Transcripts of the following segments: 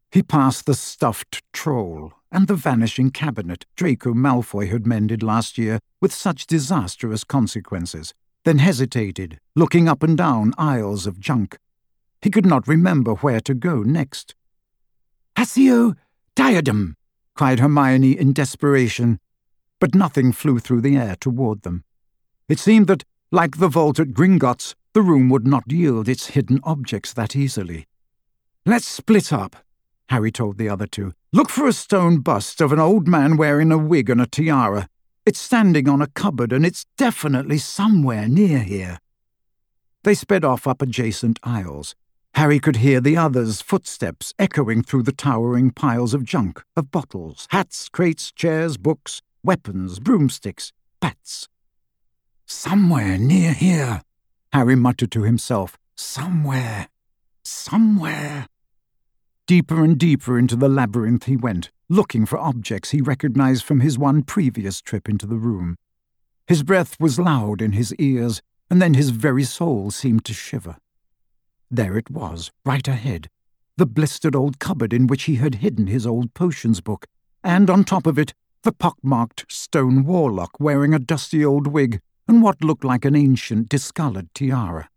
He passed the stuffed troll and the vanishing cabinet Draco Malfoy had mended last year with such disastrous consequences, then hesitated, looking up and down aisles of junk. He could not remember where to go next. "Accio diadem!" cried Hermione in desperation, but nothing flew through the air toward them. It seemed that, like the vault at Gringotts, the room would not yield its hidden objects that easily. "Let's split up," Harry told the other two. "Look for a stone bust of an old man wearing a wig and a tiara. It's standing on a cupboard, and it's definitely somewhere near here." They sped off up adjacent aisles. Harry could hear the others' footsteps echoing through the towering piles of junk, of bottles, hats, crates, chairs, books, weapons, broomsticks, bats. "Somewhere near here," Harry muttered to himself. "Somewhere. Somewhere." Deeper and deeper into the labyrinth he went, looking for objects he recognized from his one previous trip into the room. His breath was loud in his ears, and then his very soul seemed to shiver. There it was, right ahead, the blistered old cupboard in which he had hidden his old potions book, and on top of it, the pock-marked stone warlock wearing a dusty old wig and what looked like an ancient discoloured tiara.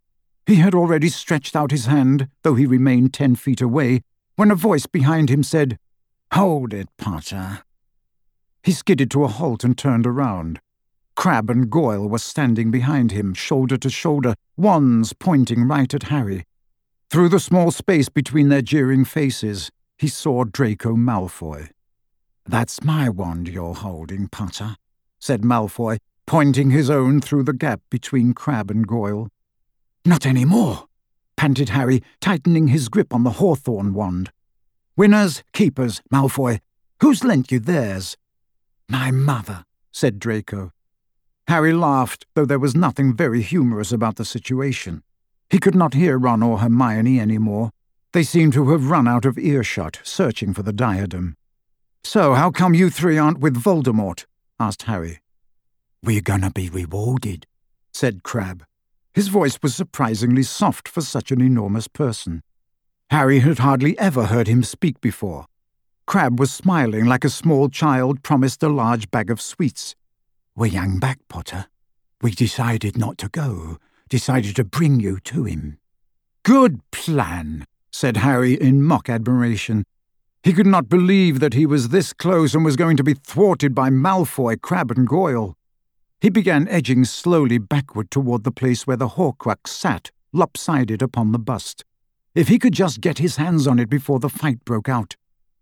He had already stretched out his hand, though he remained 10 feet away, when a voice behind him said, "Hold it, Potter." He skidded to a halt and turned around. Crabbe and Goyle were standing behind him, shoulder to shoulder, wands pointing right at Harry. Through the small space between their jeering faces, he saw Draco Malfoy. "That's my wand you're holding, Potter," said Malfoy, pointing his own through the gap between Crabbe and Goyle. "Not any more," panted Harry, tightening his grip on the hawthorn wand. "Winners, keepers, Malfoy. Who's lent you theirs?" "My mother," said Draco. Harry laughed, though there was nothing very humorous about the situation. He could not hear Ron or Hermione any more. They seemed to have run out of earshot, searching for the diadem. "So how come you three aren't with Voldemort?" asked Harry. "We're gonna be rewarded," said Crabbe. His voice was surprisingly soft for such an enormous person. Harry had hardly ever heard him speak before. Crabbe was smiling like a small child promised a large bag of sweets. "We hung back, Potter. We decided not to go, decided to bring you to him." "Good plan," said Harry in mock admiration. He could not believe that he was this close and was going to be thwarted by Malfoy, Crabbe and Goyle. He began edging slowly backward toward the place where the Horcrux sat, lopsided upon the bust. If he could just get his hands on it before the fight broke out.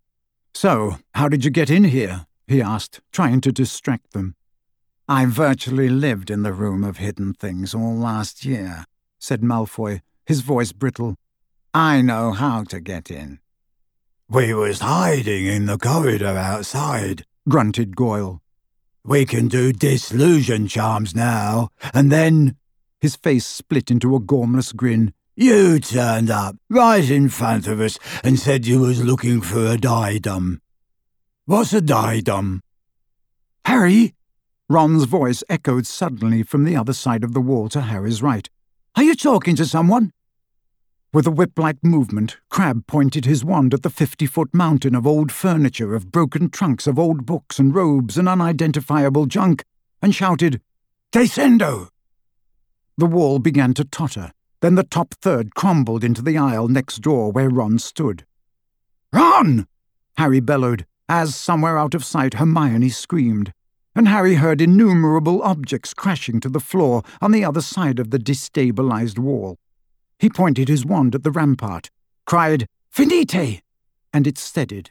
"So, how did you get in here?" he asked, trying to distract them. "I virtually lived in the Room of Hidden Things all last year," said Malfoy, his voice brittle. "I know how to get in." "We was hiding in the corridor outside," grunted Goyle. "We can do disillusion charms now, and then—" His face split into a gormless grin. "You turned up right in front of us and said you was looking for a diadem. What's a diadem?" "Harry!" Ron's voice echoed suddenly from the other side of the wall to Harry's right. "Are you talking to someone?" With a whip-like movement, Crabbe pointed his wand at the 50-foot mountain of old furniture, of broken trunks, of old books and robes and unidentifiable junk, and shouted, "Descendo!" The wall began to totter. Then the top third crumbled into the aisle next door where Ron stood. "Ron!" Harry bellowed, as, somewhere out of sight, Hermione screamed, and Harry heard innumerable objects crashing to the floor on the other side of the destabilized wall. He pointed his wand at the rampart, cried, "Finite!" and it steadied.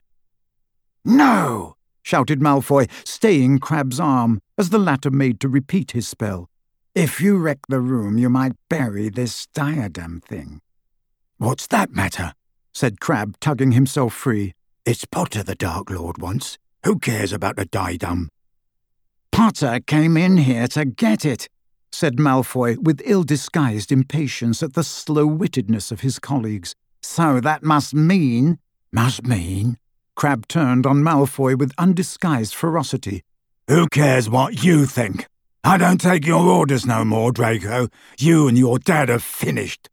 "No!" shouted Malfoy, staying Crabbe's arm, as the latter made to repeat his spell. "If you wreck the room, you might bury this diadem thing." "What's that matter?" said Crabbe, tugging himself free. "It's Potter the Dark Lord wants. Who cares about the diadem?" "Potter came in here to get it," said Malfoy, with ill-disguised impatience at the slow-wittedness of his colleagues. "So that must mean—" "Must mean?" Crabbe turned on Malfoy with undisguised ferocity. "Who cares what you think? I don't take your orders no more, Draco. You and your dad are finished."